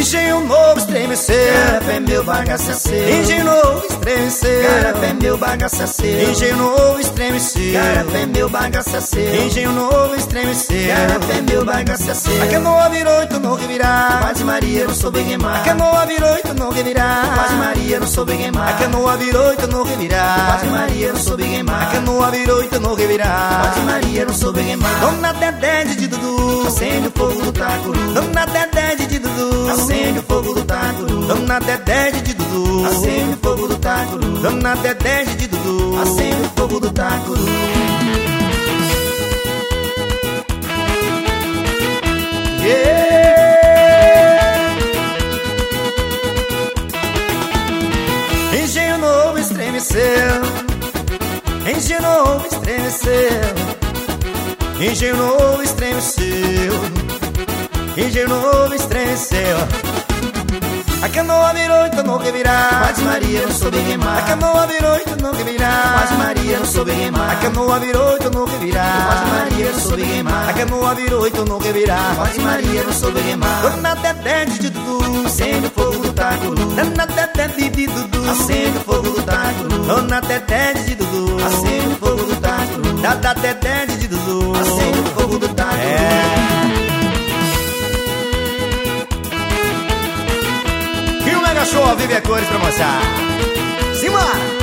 Engenho novo estremecer, Garapé meu bagaço é seu. engenho novo estremecer, Garapé meu bagaço é seu. engenho novo estremecer, Garapé meu bagaço é seu. engenho novo estremecer. Garapé meu bagaço é seu. A canoa virou e tu não revirar. Quase Maria, não soube A remar. canoa virou e tu não revirar. Quase Maria, não soube A remar. canoa virou e tu não revirar. Quase Maria, não soube A remar. canoa virou e tu não revirar. Quase Maria, não soube remar. Dona Dedé de Dudu, Acende o fogo do tacuru. Dona Dedé de Dudu, Acende o fogo do tacuru. Dona Dedé de Dudu, Acende o fogo do tacuru. Dona Dedé de Dudu, Acende o fogo do tacuru. Engenho novo estremeceu, engenho novo estremeceu, engenho novo estremeceu, engenho novo estremeceu. A canoa virou e tu não revirar. Quase Maria, não soube A remar. canoa virou e tu não revirar. Quase Maria, não soube A remar. canoa virou e tu não revirar. Quase Maria, não soube A remar. canoa virou e tu não revirar. Quase Maria, não soube remar. Dona Dedé de Dudu, Acende o fogo do tacuru. Dona Dedé de Dudu, Acende o fogo do tacuru. Dona Dedé de Dudu, Acende o fogo do tacuru. da Dedé de Dudu, Acende o fogo do tacuru. E o Mega Show ao vivo é cores pra mostrar. Simbora!